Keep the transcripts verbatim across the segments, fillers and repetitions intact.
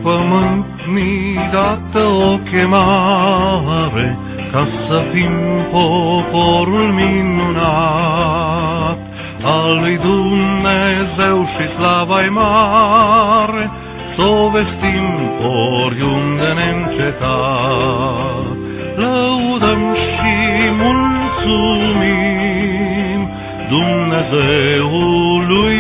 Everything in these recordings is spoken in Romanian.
pământ mi dată o chemare, ca să fim poporul minunat al lui Dumnezeu și slava-i mare, s-o vestim oriunde neîncetat. Lăudăm și mulțumim Dumnezeului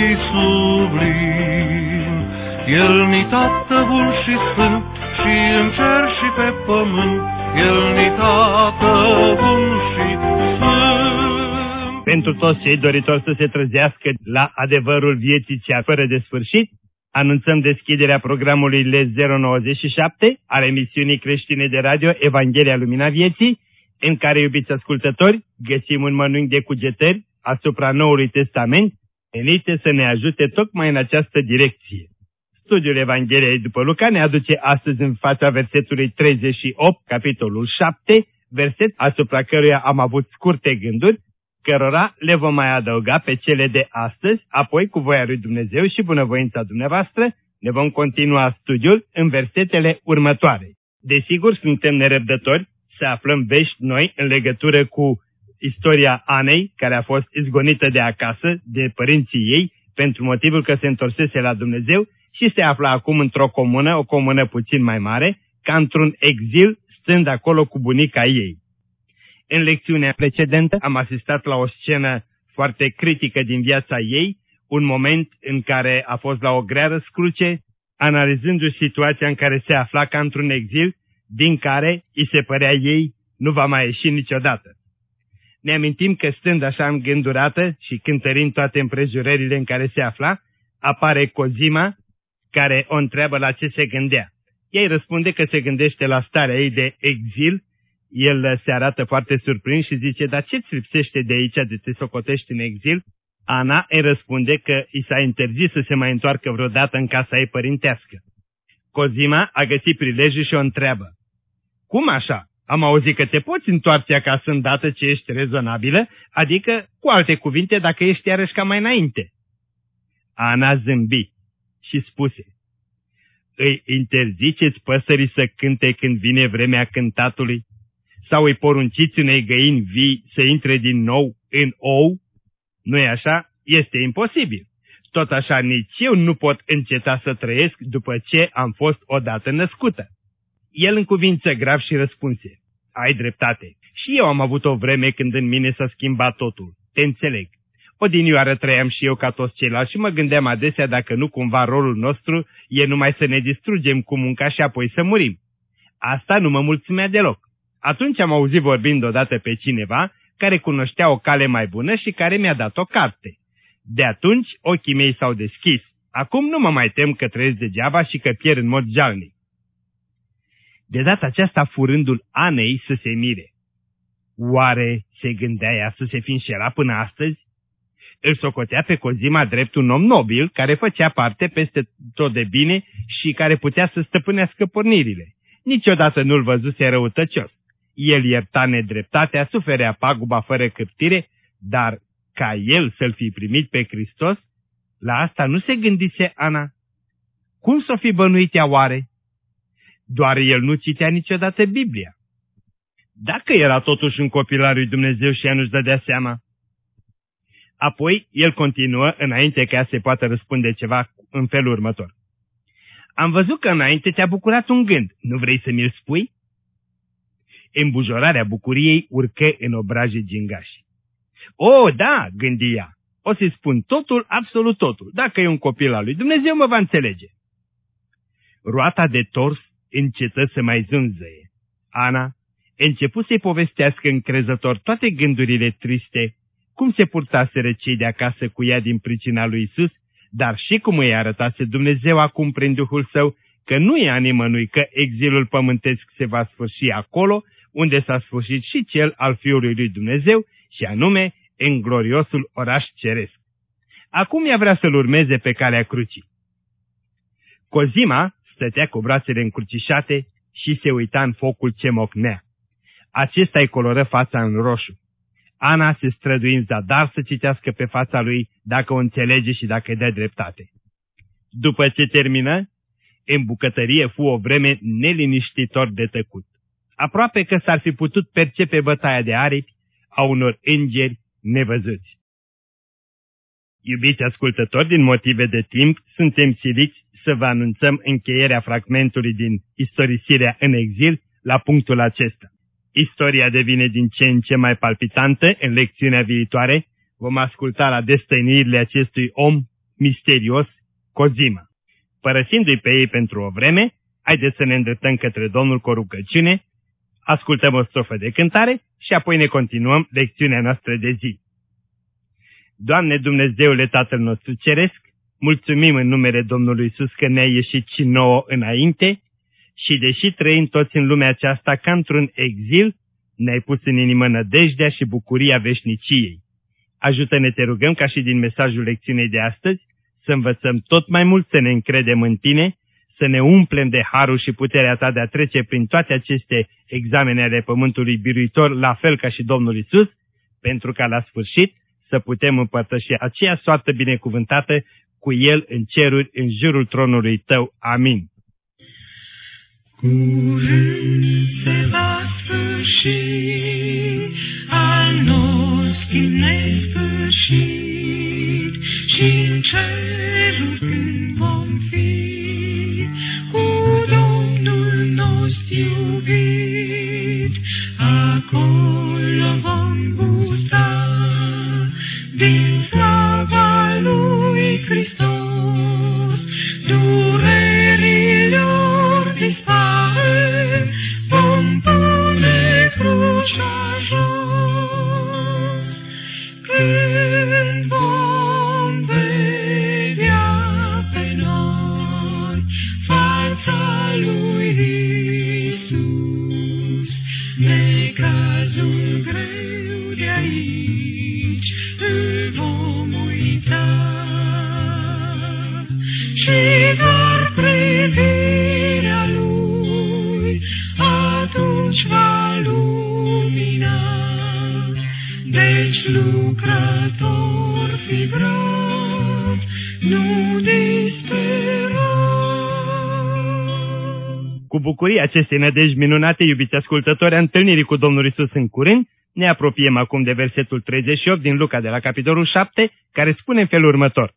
sublim. El-ni Tată bun și sfânt, și în cer și pe pământ, El-ni Tată bun și sfânt. Pentru toți cei doritori să se trezească la adevărul vieții cea fără de sfârșit, anunțăm deschiderea programului L E S zero nouăzeci și șapte al emisiunii creștine de radio Evanghelia Lumina Vieții, în care, iubiți ascultători, găsim un mănânc de cugetări asupra Noului Testament, menite să ne ajute tocmai în această direcție. Studiul Evangheliei după Luca ne aduce astăzi în fața versetului treizeci și opt, capitolul șapte, verset asupra căruia am avut scurte gânduri, cărora le vom mai adăuga pe cele de astăzi, apoi cu voia lui Dumnezeu și bunăvoința dumneavoastră, ne vom continua studiul în versetele următoare. Desigur, suntem nerăbdători să aflăm vești noi în legătură cu istoria Anei, care a fost izgonită de acasă, de părinții ei, pentru motivul că se întorsese la Dumnezeu și se afla acum într-o comună, o comună puțin mai mare, ca într-un exil, stând acolo cu bunica ei. În lecțiunea precedentă am asistat la o scenă foarte critică din viața ei, un moment în care a fost la o grea răscruce, analizându-și situația în care se afla ca într-un exil, din care, îi se părea ei, nu va mai ieși niciodată. Ne amintim că stând așa îngândurată și cântărind toate împrejurările în care se afla, apare Cozima, care o întreabă la ce se gândea. Ea îi răspunde că se gândește la starea ei de exil. El se arată foarte surprins și zice, dar ce-ți lipsește de aici de te socotești în exil? Ana îi răspunde că i s-a interzis să se mai întoarcă vreodată în casa ei părintească. Cozima a găsit prilejul și o întreabă, cum așa? Am auzit că te poți întoarce acasă îndată ce ești rezonabilă, adică, cu alte cuvinte, dacă ești iarăși ca mai înainte. Ana zâmbi și spuse, îi interziceți păsării să cânte când vine vremea cântatului? Sau îi porunciți unei găini vii să intre din nou în ou? Nu-i așa? Este imposibil. Tot așa nici eu nu pot înceta să trăiesc după ce am fost odată născută. El încuvință grav și răspunse, ai dreptate. Și eu am avut o vreme când în mine s-a schimbat totul. Te înțeleg. Odinioară trăiam și eu ca toți ceilalți și mă gândeam adesea dacă nu cumva rolul nostru e numai să ne distrugem cu munca și apoi să murim. Asta nu mă mulțumea deloc. Atunci am auzit vorbind odată pe cineva care cunoștea o cale mai bună și care mi-a dat o carte. De atunci ochii mei s-au deschis. Acum nu mă mai tem că trăiesc degeaba și că pierd în mod jalnic. De data aceasta furândul Anei să se mire. Oare se gândea ea să se fi înșelat până astăzi? Îl socotea pe Cozima drept un om nobil care făcea parte peste tot de bine și care putea să stăpânească pornirile. Niciodată nu-l văzuse răutăcios. El ierta nedreptatea, suferea paguba fără cârtire, dar ca el să-l fi primit pe Hristos, la asta nu se gândise Ana. Cum s-o fi bănuit ea oare? Doar el nu citea niciodată Biblia. Dacă era totuși un copil al lui Dumnezeu și ea nu-și dădea seama? Apoi el continuă, înainte ca ea se poată răspunde ceva, în felul următor. Am văzut că înainte te-a bucurat un gând. Nu vrei să mi-l spui? Îmbujorarea bucuriei urcă în obraje gingași. O, da, gândi ea. O să-i spun totul, absolut totul. Dacă e un copil al lui Dumnezeu, mă va înțelege. Roata de tors încetă să mai zânzăie. Ana începu să-i povestească încrezător toate gândurile triste, cum se purtaseră cei de acasă cu ea din pricina lui Isus, dar și cum îi arătase Dumnezeu acum prin Duhul Său, că nu e a nimănui că exilul pământesc se va sfârși acolo, unde s-a sfârșit și cel al Fiului lui Dumnezeu, și anume în gloriosul oraș ceresc. Acum ea vrea să-l urmeze pe calea crucii. Cozima stătea cu brațele încrucișate și se uita în focul ce mocnea. Acesta îi coloră fața în roșu. Ana se strădui în zadar să citească pe fața lui dacă o înțelege și dacă îi dă dreptate. După ce termină, În bucătărie fu o vreme neliniștitor de tăcut. Aproape că s-ar fi putut percepe bătaia de aripi a unor îngeri nevăzuți. Iubiți ascultători, din motive de timp, suntem siliți să vă anunțăm încheierea fragmentului din Istorisirea în exil la punctul acesta. Istoria devine din ce în ce mai palpitantă. În lecțiunea viitoare vom asculta la destăinuirile acestui om misterios, Cozima. Părăsindu-i pe ei pentru o vreme, haideți să ne îndreptăm către Domnul cu o rugăciune, ascultăm o strofă de cântare și apoi ne continuăm lecțiunea noastră de zi. Doamne Dumnezeule Tatăl nostru Ceresc, mulțumim în numele Domnului Iisus că ne-ai ieșit și nouă înainte și deși trăim toți în lumea aceasta ca într-un exil, ne-ai pus în inimă nădejdea și bucuria veșniciei. Ajută-ne, te rugăm, ca și din mesajul lecțiunii de astăzi, să învățăm tot mai mult să ne încredem în Tine, să ne umplem de harul și puterea Ta de a trece prin toate aceste examene ale Pământului Biruitor, la fel ca și Domnul Iisus, pentru ca la sfârșit să putem împărtăși aceea soartă binecuvântată cu El în ceruri, în jurul tronului Tău. Amin. Curând se va sfârși al nostru nesfârșit și în ceruri când vom fi cu Domnul nostru iubit, acolo vom gusta din slava lui Hristos, durerilor dispare, vom pune crucea jos. Când vom vedea pe noi fața lui Iisus, necazul greu de aici îl vom uita și doar privirea lui atunci va lumina. Deci lucrător fi brat, nu dispera. Cu bucurie acestei nădejdi minunate, iubiți ascultători, a întâlnirii cu Domnul Iisus în curând, ne apropiem acum de versetul treizeci și opt din Luca de la capitolul șapte, care spune în felul următor.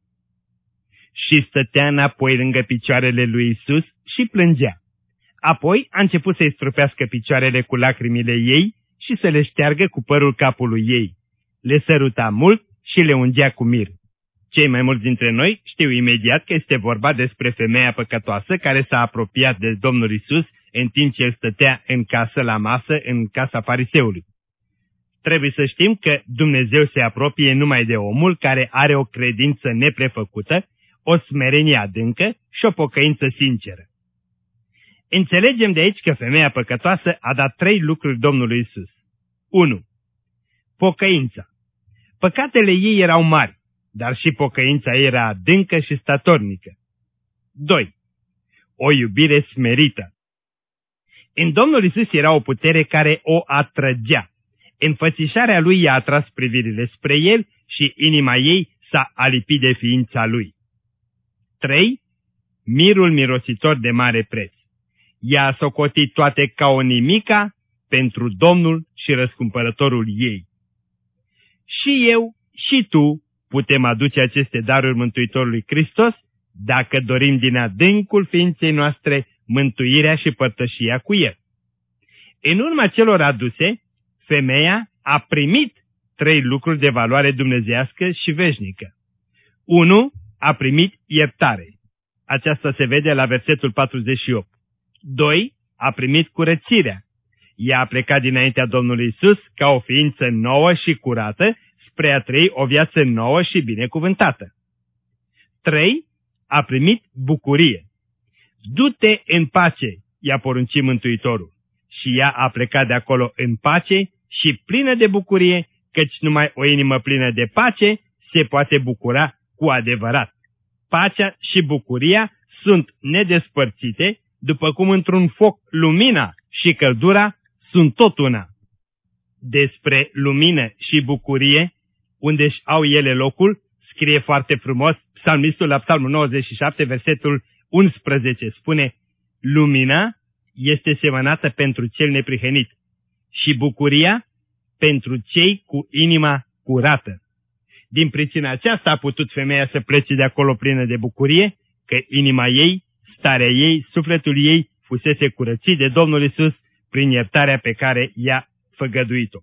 Și stătea înapoi lângă picioarele lui Iisus și plângea. Apoi a început să-i stropească picioarele cu lacrimile ei și să le șteargă cu părul capului ei. Le săruta mult și le ungea cu mir. Cei mai mulți dintre noi știu imediat că este vorba despre femeia păcătoasă care s-a apropiat de Domnul Iisus în timp ce el stătea în casă la masă în casa fariseului. Trebuie să știm că Dumnezeu se apropie numai de omul care are o credință neprefăcută, o smerenie adâncă și o pocăință sinceră. Înțelegem de aici că femeia păcătoasă a dat trei lucruri Domnului Iisus. unu. Pocăința. Păcatele ei erau mari, dar și pocăința ei era adâncă și statornică. doi. O iubire smerită. În Domnul Iisus era o putere care o atrăgea. Înfățișarea lui i-a atras privirile spre el și inima ei s-a alipit de ființa lui. trei. Mirul mirositor de mare preț. Ea a socotit toate ca o nimica pentru Domnul și răscumpărătorul ei. Și eu și tu putem aduce aceste daruri Mântuitorului Hristos dacă dorim din adâncul ființei noastre mântuirea și părtășia cu El. În urma celor aduse, femeia a primit trei lucruri de valoare dumnezeiască și veșnică. unu. A primit iertare. Aceasta se vede la versetul patruzeci și opt. doi. A primit curățirea. Ea a plecat dinaintea Domnului Iisus ca o ființă nouă și curată spre a trăi o viață nouă și binecuvântată. trei. A primit bucurie. Du-te în pace, i-a poruncit Mântuitorul. Și ea a plecat de acolo în pace și plină de bucurie, căci numai o inimă plină de pace se poate bucura cu adevărat. Pacea și bucuria sunt nedespărțite, după cum într-un foc lumina și căldura sunt tot una. Despre lumină și bucurie, unde-și au ele locul, scrie foarte frumos psalmistul la psalmul nouăzeci și șapte, versetul unsprezece spune: lumina este semănată pentru cel neprihănit și bucuria pentru cei cu inima curată. Din pricina aceasta a putut femeia să plece de acolo plină de bucurie, că inima ei, starea ei, sufletul ei fusese curățit de Domnul Iisus prin iertarea pe care i-a făgăduit-o.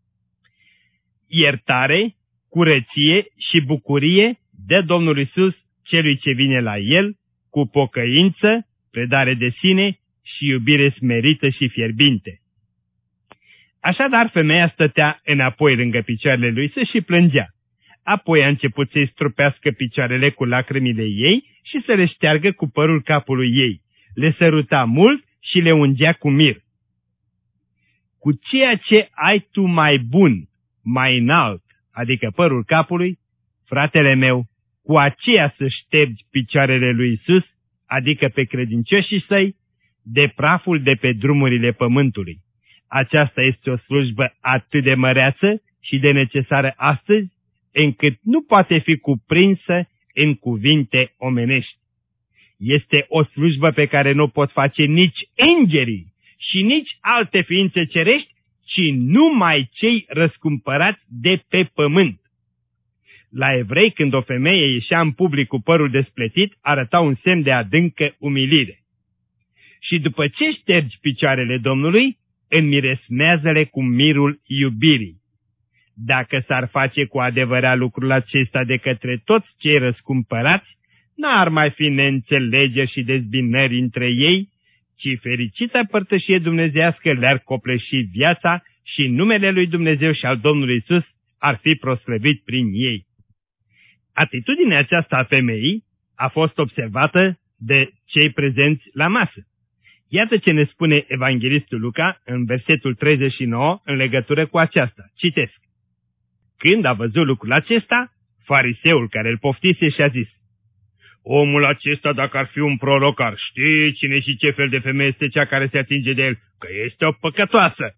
Iertare, curăție și bucurie de Domnul Iisus celui ce vine la El cu pocăință, predare de sine și iubire smerită și fierbinte. Așadar, femeia stătea înapoi lângă picioarele lui Iisus și plângea. Apoi a început să-i strupească picioarele cu lacrimile ei și să le șteargă cu părul capului ei. Le săruta mult și le ungea cu mir. Cu ceea ce ai tu mai bun, mai înalt, adică părul capului, fratele meu, cu aceea să ștergi picioarele lui Iisus, adică pe credincioșii săi, de praful de pe drumurile pământului. Aceasta este o slujbă atât de măreață și de necesară astăzi, încât nu poate fi cuprinsă în cuvinte omenești. Este o slujbă pe care nu pot face nici îngerii și nici alte ființe cerești, ci numai cei răscumpărați de pe pământ. La evrei, când o femeie ieșea în public cu părul despletit, arăta un semn de adâncă umilire. Și după ce ștergi picioarele Domnului, înmiresmează-le cu mirul iubirii. Dacă s-ar face cu adevărat lucrul acesta de către toți cei răscumpărați, n-ar mai fi neînțelegeri și dezbinări între ei, ci fericită părtășie dumnezeiască le-ar copleși viața și numele lui Dumnezeu și al Domnului Iisus ar fi proslăvit prin ei. Atitudinea aceasta a femeii a fost observată de cei prezenți la masă. Iată ce ne spune evanghelistul Luca în versetul treizeci și nouă în legătură cu aceasta. Citesc. Când a văzut lucrul acesta, fariseul care îl poftise și-a zis: omul acesta, dacă ar fi un proroc, ar ști cine și ce fel de femeie este cea care se atinge de el, că este o păcătoasă.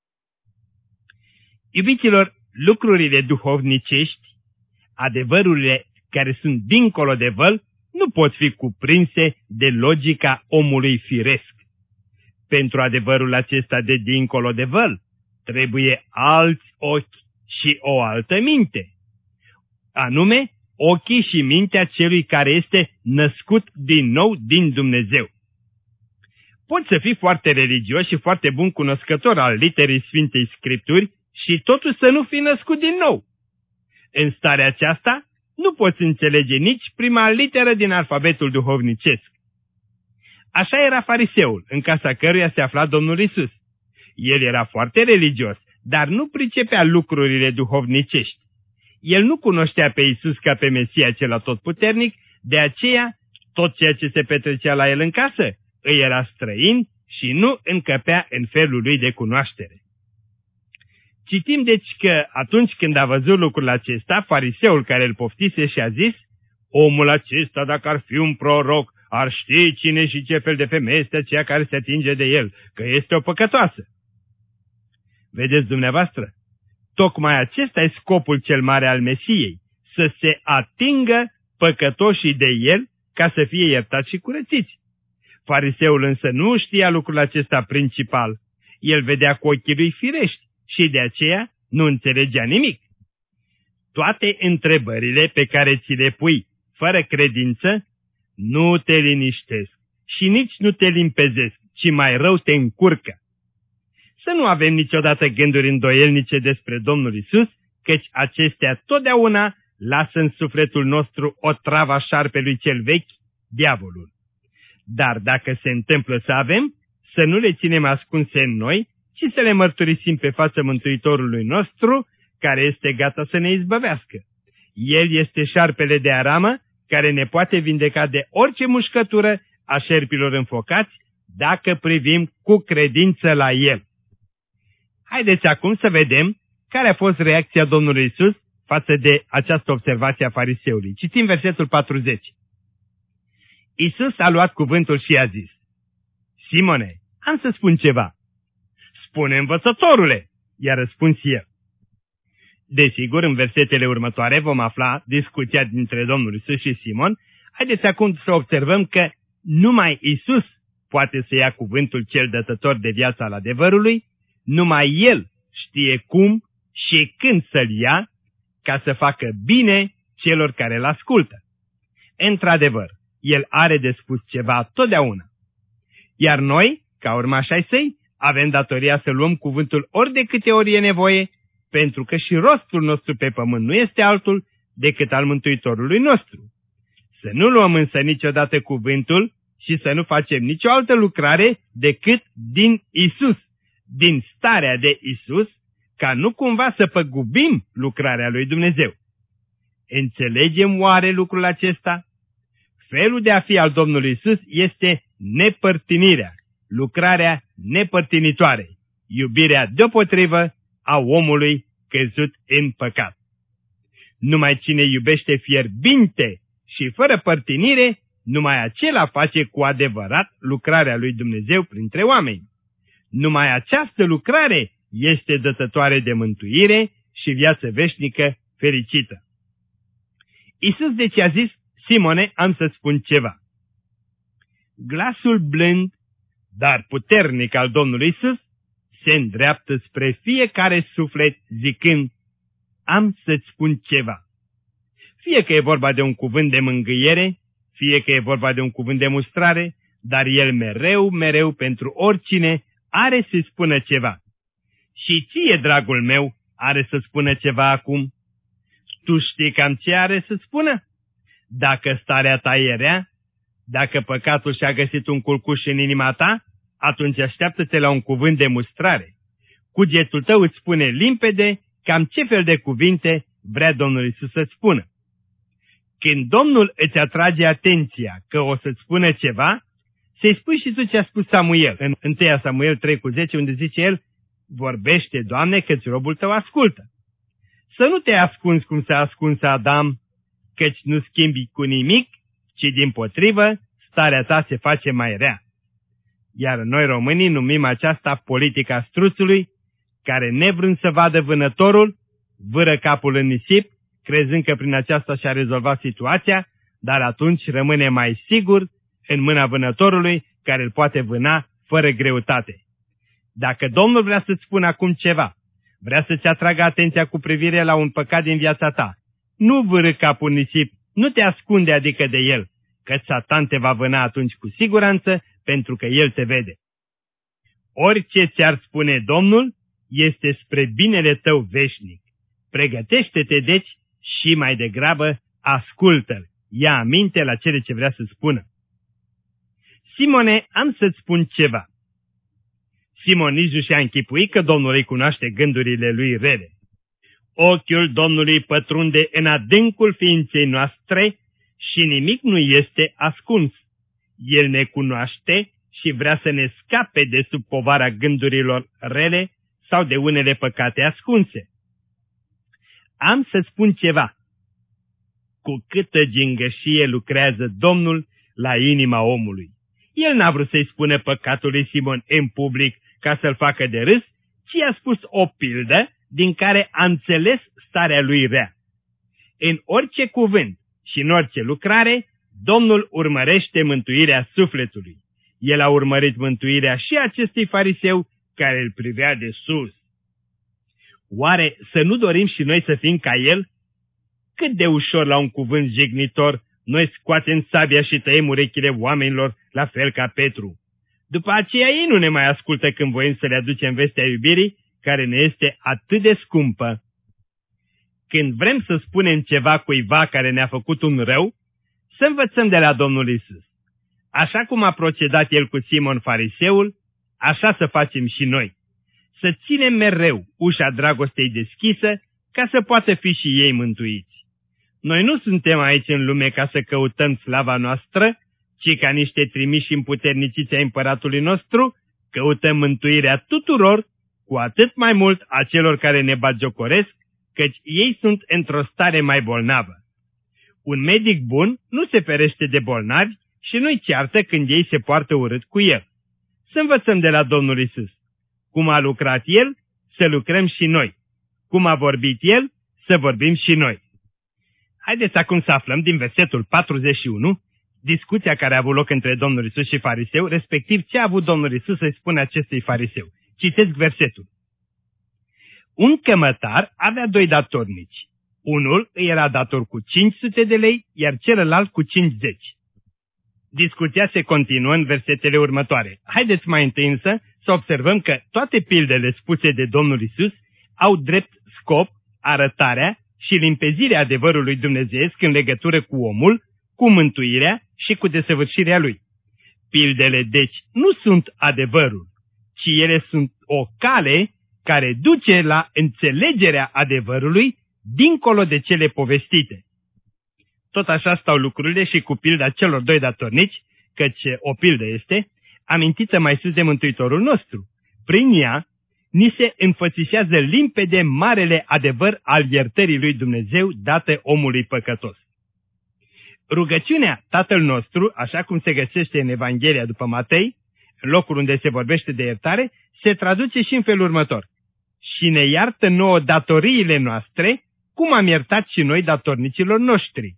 Iubiților, lucrurile duhovnicești, adevărurile care sunt dincolo de văl, nu pot fi cuprinse de logica omului firesc. Pentru adevărul acesta de dincolo de văl, trebuie alți ochi și o altă minte, anume ochii și mintea celui care este născut din nou din Dumnezeu. Poți să fii foarte religios și foarte bun cunoscător al literei Sfintei Scripturi și totuși să nu fii născut din nou. În starea aceasta nu poți înțelege nici prima literă din alfabetul duhovnicesc. Așa era fariseul, în casa căruia se afla Domnul Iisus. El era foarte religios, dar nu pricepea lucrurile duhovnicești. El nu cunoștea pe Iisus ca pe Mesia cel atotputernic, de aceea tot ceea ce se petrecea la el în casă îi era străin și nu încăpea în felul lui de cunoaștere. Citim deci că atunci când a văzut lucrul acesta, fariseul care îl poftise și-a zis: omul acesta, dacă ar fi un proroc, ar ști cine și ce fel de femeie este aceea care se atinge de el, că este o păcătoasă. Vedeți dumneavoastră? Tocmai acesta e scopul cel mare al Mesiei, să se atingă păcătoșii de el ca să fie iertați și curățiți. Fariseul însă nu știa lucrul acesta principal. El vedea cu ochii lui firești și de aceea nu înțelegea nimic. Toate întrebările pe care ți le pui fără credință nu te liniștesc și nici nu te limpezesc, ci mai rău te încurcă. Să nu avem niciodată gânduri îndoielnice despre Domnul Iisus, căci acestea totdeauna lasă în sufletul nostru o travă a șarpelui cel vechi, diavolul. Dar dacă se întâmplă să avem, să nu le ținem ascunse în noi, ci să le mărturisim pe fața Mântuitorului nostru, care este gata să ne izbăvească. El este șarpele de aramă, care ne poate vindeca de orice mușcătură a șerpilor înfocați, dacă privim cu credință la El. Haideți acum să vedem care a fost reacția Domnului Iisus față de această observație a fariseului. Citim versetul patruzeci. Iisus a luat cuvântul și a zis: Simone, am să spun ceva. Spune, învățătorule, i-a răspuns el. Desigur, în versetele următoare vom afla discuția dintre Domnul Iisus și Simon. Haideți acum să observăm că Numai Isus poate să ia cuvântul cel dătător de viața al adevărului, numai El știe cum și când să-l ia ca să facă bine celor care îl ascultă. Într-adevăr, El are de spus ceva totdeauna. Iar noi, ca urmași ai săi, avem datoria să luăm cuvântul ori de câte ori e nevoie, pentru că și rostul nostru pe pământ nu este altul decât al Mântuitorului nostru. Să nu luăm însă niciodată cuvântul și să nu facem nicio altă lucrare decât din Isus, din starea de Isus, ca nu cumva să păgubim lucrarea lui Dumnezeu. Înțelegem oare lucrul acesta? Felul de a fi al Domnului Isus este nepărtinirea, lucrarea nepărtinitoare, iubirea deopotrivă a omului căzut în păcat. Numai cine iubește fierbinte și fără părtinire, numai acela face cu adevărat lucrarea lui Dumnezeu printre oameni. Numai această lucrare este dătătoare de mântuire și viață veșnică fericită. Iisus deci a zis: Simone, am să spun ceva. Glasul blând, dar puternic al Domnului Iisus se îndreaptă spre fiecare suflet zicând: am să-ți spun ceva. Fie că e vorba de un cuvânt de mângâiere, fie că e vorba de un cuvânt de mustrare, dar El mereu, mereu pentru oricine are să spună ceva. Și ție, dragul meu, are să spună ceva acum. Tu știi cam ce are să spună? Dacă starea ta e rea, dacă păcatul și-a găsit un culcuș în inima ta, atunci așteaptă-te la un cuvânt de mustrare. Cugetul tău îți spune limpede cam ce fel de cuvinte vrea Domnul Iisus să-ți spună. Când Domnul îți atrage atenția că o să-ți spună ceva, să-i spui și tu ce a spus Samuel în întâi Samuel trei cu zece, unde zice el: vorbește, Doamne, că-ți robul tău ascultă. Să nu te ascunzi cum s-a ascuns Adam, căci nu schimbi cu nimic, ci dimpotrivă, starea ta se face mai rea. Iar noi românii numim aceasta politica struțului, care nevrând să vadă vânătorul, vâră capul în nisip, crezând că prin aceasta și-a rezolvat situația, dar atunci rămâne mai sigur în mâna vânătorului, care îl poate vâna fără greutate. Dacă Domnul vrea să-ți spună acum ceva, vrea să-ți atragă atenția cu privire la un păcat din viața ta, nu vârâ capul în nisip, nu te ascunde adică de el, că Satan te va vâna atunci cu siguranță, pentru că el te vede. Orice ți-ar spune Domnul este spre binele tău veșnic. Pregătește-te deci și mai degrabă ascultă-l, ia aminte la cele ce vrea să spună. Simone, am să-ți spun ceva. Simon nici nu și-a închipuit că Domnul îi cunoaște gândurile lui rele. Ochiul Domnului pătrunde în adâncul ființei noastre și nimic nu este ascuns. El ne cunoaște și vrea să ne scape de sub povara gândurilor rele sau de unele păcate ascunse. Am să spun ceva. Cu câtă gingășie lucrează Domnul la inima omului. El n-a vrut să-i spună păcatul lui Simon în public ca să-l facă de râs, ci a spus o pildă din care a înțeles starea lui rea. În orice cuvânt și în orice lucrare, Domnul urmărește mântuirea sufletului. El a urmărit mântuirea și acestui fariseu care îl privea de sus. Oare să nu dorim și noi să fim ca el? Cât de ușor la un cuvânt jignitor noi scoatem sabia și tăiem urechile oamenilor la fel ca Petru. După aceea ei nu ne mai ascultă când voim să le aducem vestea iubirii, care ne este atât de scumpă. Când vrem să spunem ceva cuiva care ne-a făcut un rău, să învățăm de la Domnul Iisus. Așa cum a procedat el cu Simon fariseul, așa să facem și noi. Să ținem mereu ușa dragostei deschisă, ca să poată fi și ei mântuiți. Noi nu suntem aici în lume ca să căutăm slava noastră, ci ca niște trimiși împuterniciți ai împăratului nostru, căutăm mântuirea tuturor, cu atât mai mult a celor care ne batjocoresc, căci ei sunt într-o stare mai bolnavă. Un medic bun nu se ferește de bolnavi și nu-i ceartă când ei se poartă urât cu el. Să învățăm de la Domnul Iisus. Cum a lucrat El, să lucrăm și noi. Cum a vorbit El, să vorbim și noi. Haideți acum să aflăm din versetul patruzeci și unu discuția care a avut loc între Domnul Iisus și fariseu, respectiv ce a avut Domnul Iisus să-i spună acestui fariseu. Citesc versetul. Un cămătar avea doi datornici. Unul îi era dator cu cinci sute de lei, iar celălalt cu cincizeci. Discuția se continuă în versetele următoare. Haideți mai întâi însă să observăm că toate pildele spuse de Domnul Iisus au drept scop arătarea și limpezirea adevărului dumnezeiesc în legătură cu omul, cu mântuirea și cu desăvârșirea lui. Pildele, deci, nu sunt adevărul, ci ele sunt o cale care duce la înțelegerea adevărului dincolo de cele povestite. Tot așa stau lucrurile și cu pilda celor doi datornici, căci o pildă este amintită mai sus de Mântuitorul nostru. Prin ea, ni se înfățișează limpede marele adevăr al iertării lui Dumnezeu dată omului păcătos. Rugăciunea Tatăl nostru, așa cum se găsește în Evanghelia după Matei, în locul unde se vorbește de iertare, se traduce și în felul următor. Și ne iartă nouă datoriile noastre, cum am iertat și noi datornicilor noștri.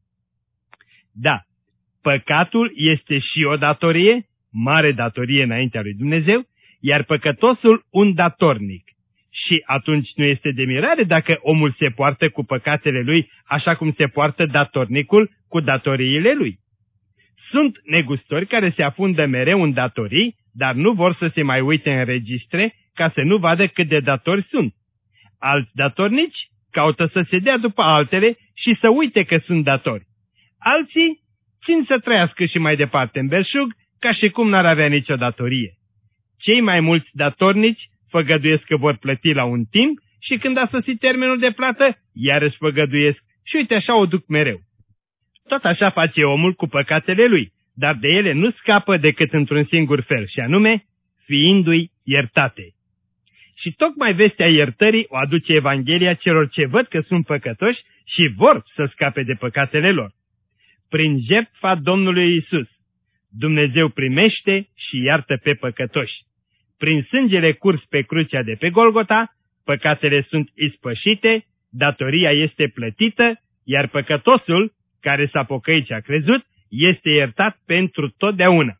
Da, păcatul este și o datorie, mare datorie înaintea lui Dumnezeu, iar păcătosul un datornic. Și atunci nu este de mirare dacă omul se poartă cu păcatele lui așa cum se poartă datornicul cu datoriile lui. Sunt negustori care se afundă mereu în datorii, dar nu vor să se mai uite în registre ca să nu vadă cât de datori sunt. Alți datornici caută să se dea după altele și să uite că sunt datori. Alții țin să trăiască și mai departe în belșug, ca și cum n-ar avea nicio datorie. Cei mai mulți datornici făgăduiesc că vor plăti la un timp și când a sosit termenul de plată, iarăși făgăduiesc și uite așa o duc mereu. Tot așa face omul cu păcatele lui, dar de ele nu scapă decât într-un singur fel, și anume, fiindu-i iertate. Și tocmai vestea iertării o aduce Evanghelia celor ce văd că sunt păcătoși și vor să scape de păcatele lor. Prin jertfa Domnului Iisus, Dumnezeu primește și iartă pe păcătoși. Prin sângele curs pe crucea de pe Golgota, păcatele sunt ispășite, datoria este plătită, iar păcătosul, care s-a pocăit și a crezut, este iertat pentru totdeauna.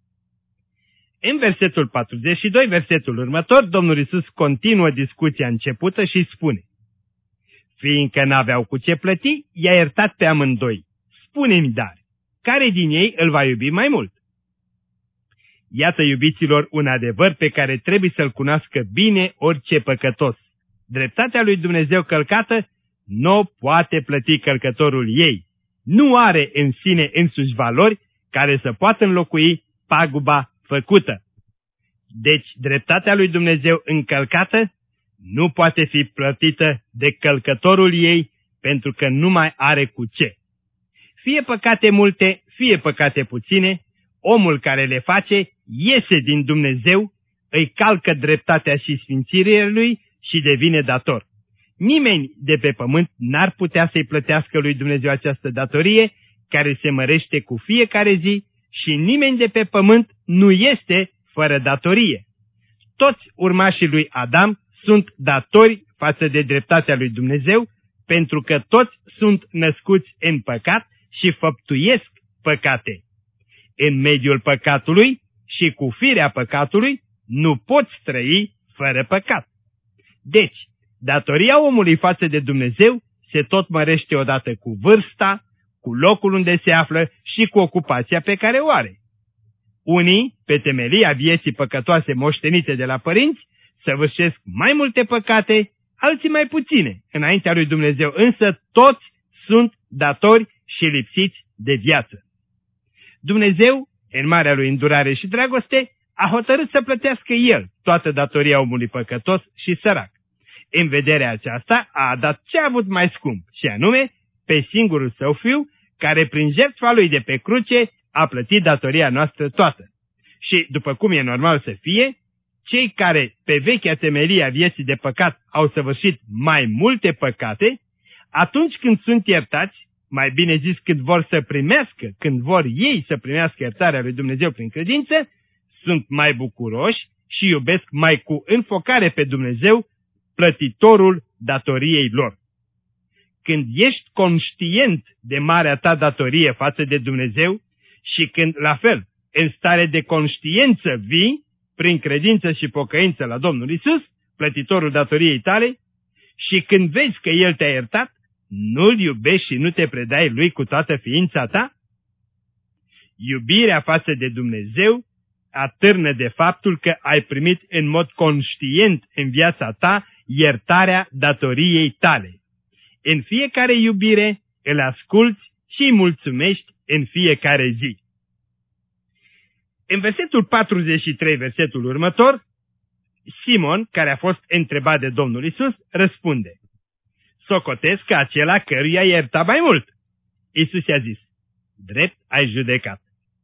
În versetul patruzeci și doi, versetul următor, Domnul Iisus continuă discuția începută și spune: fiindcă n-aveau cu ce plăti, i-a iertat pe amândoi. Spune-mi dar, care din ei îl va iubi mai mult? Iată, iubiților, un adevăr pe care trebuie să-l cunoască bine orice păcătos. Dreptatea lui Dumnezeu călcată nu poate plăti călcătorul ei. Nu are în sine însuși valori care să poată înlocui paguba făcută. Deci, dreptatea lui Dumnezeu încălcată nu poate fi plătită de călcătorul ei, pentru că nu mai are cu ce. Fie păcate multe, fie păcate puține, omul care le face iese din Dumnezeu, îi calcă dreptatea și sfințirea lui și devine dator. Nimeni de pe pământ n-ar putea să-i plătească lui Dumnezeu această datorie, care se mărește cu fiecare zi, și nimeni de pe pământ nu este fără datorie. Toți urmașii lui Adam sunt datori față de dreptatea lui Dumnezeu, pentru că toți sunt născuți în păcat și făptuiesc păcate. În mediul păcatului și cu firea păcatului nu poți trăi fără păcat. Deci, datoria omului față de Dumnezeu se tot mărește odată cu vârsta, cu locul unde se află și cu ocupația pe care o are. Unii, pe temelia vieții păcătoase moștenite de la părinți, săvârșesc mai multe păcate, alții mai puține. Înaintea lui Dumnezeu însă toți sunt datori și lipsiți de viață. Dumnezeu, în marea lui îndurare și dragoste, a hotărât să plătească El toată datoria omului păcătos și sărac. În vederea aceasta a dat ce a avut mai scump, și anume pe singurul Său Fiu, care prin jertfa Lui de pe cruce a plătit datoria noastră toată. Și, după cum e normal să fie, cei care pe vechea temelie a vieții de păcat au săvârșit mai multe păcate, atunci când sunt iertați, mai bine zis când vor să primească, când vor ei să primească iertarea lui Dumnezeu prin credință, sunt mai bucuroși și iubesc mai cu înfocare pe Dumnezeu, plătitorul datoriei lor. Când ești conștient de marea ta datorie față de Dumnezeu Și când, la fel, în stare de conștiință vii, prin credință și pocăință la Domnul Isus, plătitorul datoriei tale, și când vezi că El te-a iertat, nu-L iubești și nu te predai Lui cu toată ființa ta? Iubirea față de Dumnezeu atârnă de faptul că ai primit în mod conștient în viața ta iertarea datoriei tale. În fiecare iubire îl asculți și îi mulțumești în fiecare zi. În versetul patruzeci și trei, versetul următor, Simon, care a fost întrebat de Domnul Isus, răspunde: socotesc că acela căruia ierta mai mult. Isus i-a zis: drept ai judecat.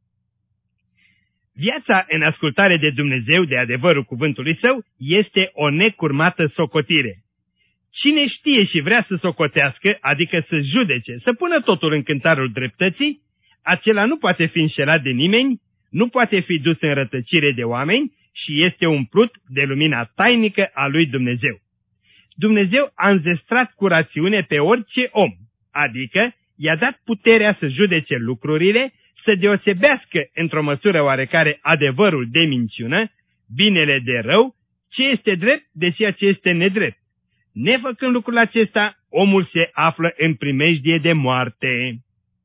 Viața în ascultare de Dumnezeu, de adevărul cuvântului Său, este o necurmată socotire. Cine știe și vrea să socotească, adică să judece, să pună totul în cântarul dreptății, acela nu poate fi înșelat de nimeni, nu poate fi dus în rătăcire de oameni și este umplut de lumina tainică a lui Dumnezeu. Dumnezeu a înzestrat cu rațiune pe orice om, adică i-a dat puterea să judece lucrurile, să deosebească într-o măsură oarecare adevărul de minciună, binele de rău, ce este drept de ceea ce este nedrept. Nefăcând lucrul acesta, omul se află în primejdie de moarte.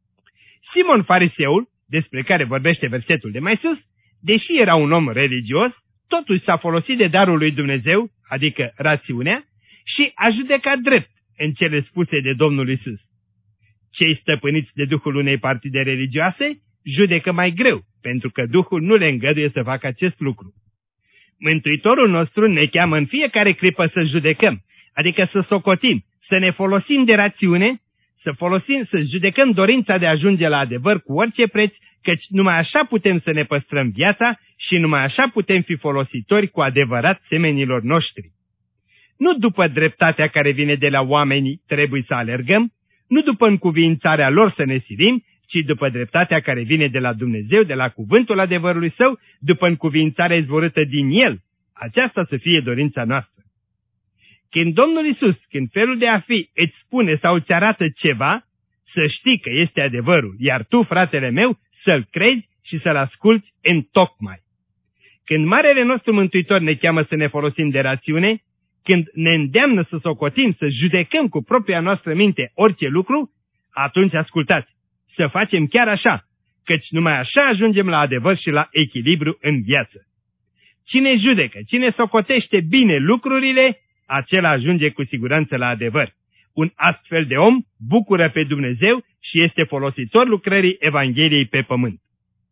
Simon fariseul, despre care vorbește versetul de mai sus, deși era un om religios, totuși s-a folosit de darul lui Dumnezeu, adică rațiunea, și a judecat drept în cele spuse de Domnul Isus. Cei stăpâniți de duhul unei partide religioase judecă mai greu, pentru că Duhul nu le îngăduie să facă acest lucru. Mântuitorul nostru ne cheamă în fiecare clipă să judecăm, adică să socotim, să ne folosim de rațiune, să folosim, să judecăm dorința de a ajunge la adevăr cu orice preț, căci numai așa putem să ne păstrăm viața și numai așa putem fi folositori cu adevărat semenilor noștri. Nu după dreptatea care vine de la oamenii trebuie să alergăm, nu după încuviințarea lor să ne silim, ci după dreptatea care vine de la Dumnezeu, de la cuvântul adevărului Său, după încuviințarea izvorâtă din El. Aceasta să fie dorința noastră. Când Domnul Isus, când felul de a fi, îți spune sau îți arată ceva, să știi că este adevărul, iar tu, fratele meu, să-l crezi și să-l asculți întocmai. Când Marele nostru Mântuitor ne cheamă să ne folosim de rațiune, când ne îndeamnă să socotim, să judecăm cu propria noastră minte orice lucru, atunci ascultați, să facem chiar așa, căci numai așa ajungem la adevăr și la echilibru în viață. Cine judecă, cine socotește bine lucrurile, acela ajunge cu siguranță la adevăr. Un astfel de om bucură pe Dumnezeu și este folositor lucrării Evangheliei pe pământ.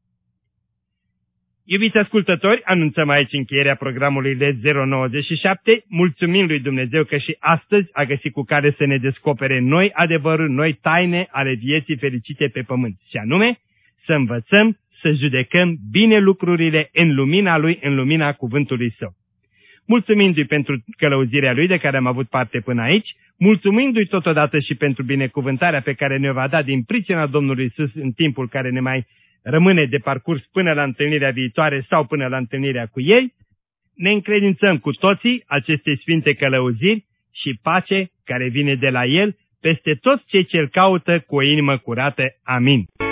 Iubiți ascultători, anunțăm aici încheierea programului L E D zero nouăzeci și șapte, mulțumim lui Dumnezeu că și astăzi a găsit cu care să ne descopere noi adevăruri, noi taine ale vieții fericite pe pământ, și anume să învățăm să judecăm bine lucrurile în lumina Lui, în lumina cuvântului Său. Mulțumindu-i pentru călăuzirea Lui de care am avut parte până aici, mulțumindu-i totodată și pentru binecuvântarea pe care ne va da din pricina Domnului Isus în timpul care ne mai rămâne de parcurs până la întâlnirea viitoare sau până la întâlnirea cu ei, ne încredințăm cu toții aceste sfinte călăuziri și pace care vine de la El peste toți cei ce-L caută cu o inimă curată. Amin.